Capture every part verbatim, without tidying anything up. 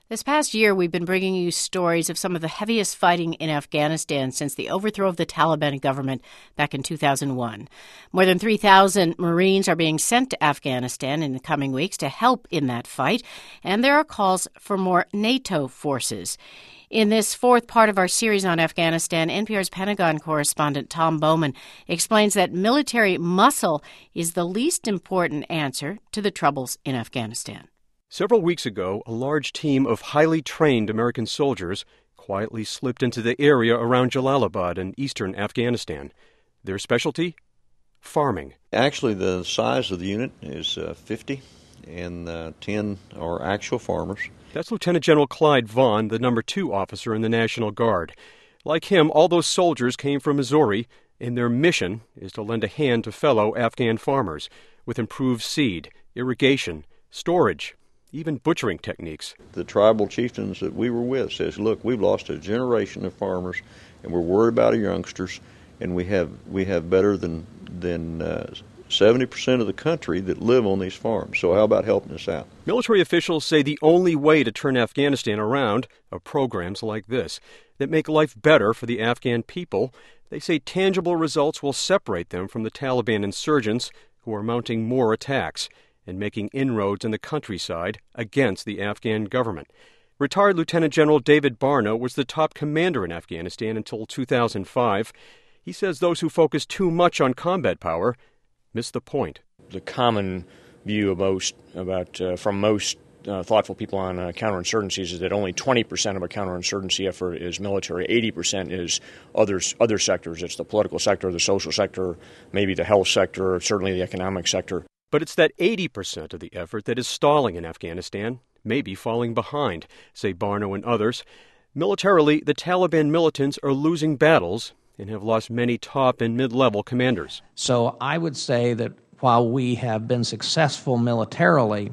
This past year, we've been bringing you stories of some of the heaviest fighting in Afghanistan since the overthrow of the Taliban government back in two thousand one. More than three thousand Marines are being sent to Afghanistan in the coming weeks to help in that fight, and there are calls for more NATO forces. In this fourth part of our series on Afghanistan, N P R's Pentagon correspondent Tom Bowman explains that military muscle is the least important answer to the troubles in Afghanistan. Several weeks ago, a large team of highly trained American soldiers quietly slipped into the area around Jalalabad in eastern Afghanistan. Their specialty? Farming. Actually, the size of the unit is uh, fifty, and uh, ten are actual farmers. That's Lieutenant General Clyde Vaughn, the number two officer in the National Guard. Like him, all those soldiers came from Missouri, and their mission is to lend a hand to fellow Afghan farmers with improved seed, irrigation, storage, even butchering techniques. The tribal chieftains that we were with says, look, we've lost a generation of farmers, and we're worried about our youngsters, and we have we have better than than uh, seventy percent of the country that live on these farms. So how about helping us out? Military officials say the only way to turn Afghanistan around are programs like this that make life better for the Afghan people. They say tangible results will separate them from the Taliban insurgents who are mounting more attacks and making inroads in the countryside against the Afghan government. Retired Lieutenant General David Barno was the top commander in Afghanistan until two thousand five. He says those who focus too much on combat power miss the point. The common view of most, about uh, from most uh, thoughtful people on uh, counterinsurgencies is that only twenty percent of a counterinsurgency effort is military, eighty percent is others, other sectors. It's the political sector, the social sector, maybe the health sector, certainly the economic sector. But it's that eighty percent of the effort that is stalling in Afghanistan, maybe falling behind, say Barno and others. Militarily, the Taliban militants are losing battles and have lost many top and mid-level commanders. So I would say that while we have been successful militarily,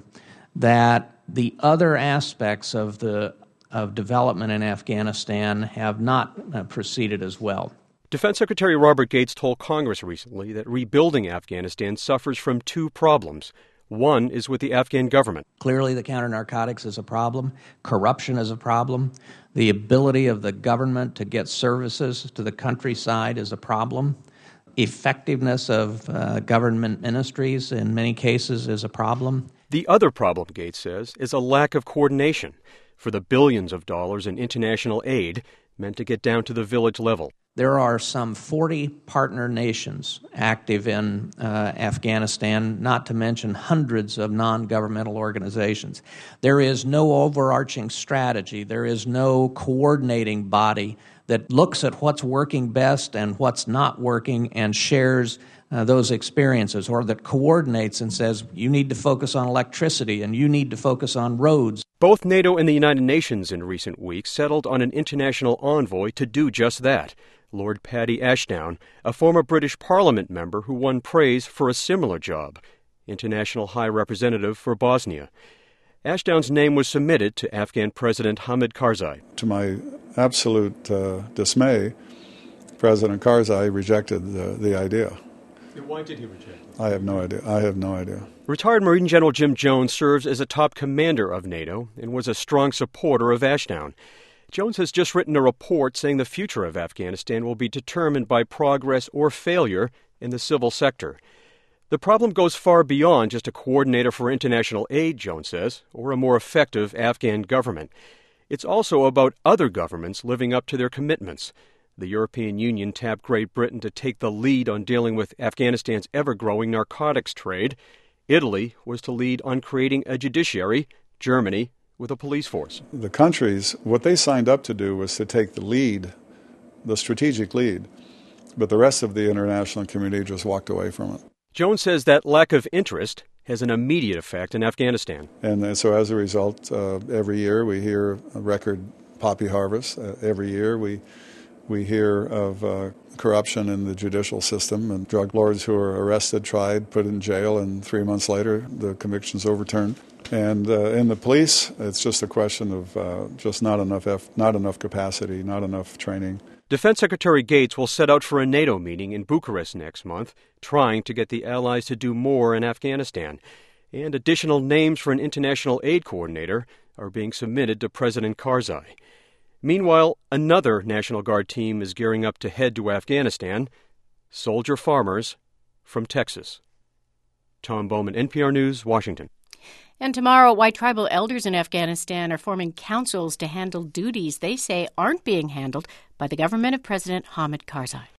that the other aspects of the of development in Afghanistan have not uh, proceeded as well. Defense Secretary Robert Gates told Congress recently that rebuilding Afghanistan suffers from two problems. One is with the Afghan government. Clearly, the counter-narcotics is a problem. Corruption is a problem. The ability of the government to get services to the countryside is a problem. Effectiveness of uh, government ministries in many cases is a problem. The other problem, Gates says, is a lack of coordination for the billions of dollars in international aid meant to get down to the village level. There are some forty partner nations active in uh, Afghanistan, not to mention hundreds of non-governmental organizations. There is no overarching strategy. There is no coordinating body that looks at what's working best and what's not working and shares uh, those experiences, or that coordinates and says, you need to focus on electricity and you need to focus on roads. Both NATO and the United Nations in recent weeks settled on an international envoy to do just that. Lord Paddy Ashdown, a former British Parliament member who won praise for a similar job, International High Representative for Bosnia. Ashdown's name was submitted to Afghan President Hamid Karzai. To my absolute uh, dismay, President Karzai rejected the, the idea. Why did he reject it? I have no idea. I have no idea. Retired Marine General Jim Jones serves as a top commander of NATO and was a strong supporter of Ashdown. Jones has just written a report saying the future of Afghanistan will be determined by progress or failure in the civil sector. The problem goes far beyond just a coordinator for international aid, Jones says, or a more effective Afghan government. It's also about other governments living up to their commitments. The European Union tapped Great Britain to take the lead on dealing with Afghanistan's ever-growing narcotics trade. Italy was to lead on creating a judiciary. Germany with a police force. The countries, what they signed up to do was to take the lead, the strategic lead, but the rest of the international community just walked away from it. Jones says that lack of interest has an immediate effect in Afghanistan. And so as a result, uh, every year we hear a record poppy harvest. Uh, every year we we hear of uh, corruption in the judicial system and drug lords who are arrested, tried, put in jail, and three months later the conviction's overturned. And uh, in the police, it's just a question of uh, just not enough eff- not enough capacity, not enough training. Defense Secretary Gates will set out for a NATO meeting in Bucharest next month, trying to get the allies to do more in Afghanistan. And additional names for an international aid coordinator are being submitted to President Karzai. Meanwhile, another National Guard team is gearing up to head to Afghanistan, soldier farmers from Texas. Tom Bowman, N P R News, Washington. And tomorrow, white tribal elders in Afghanistan are forming councils to handle duties they say aren't being handled by the government of President Hamid Karzai.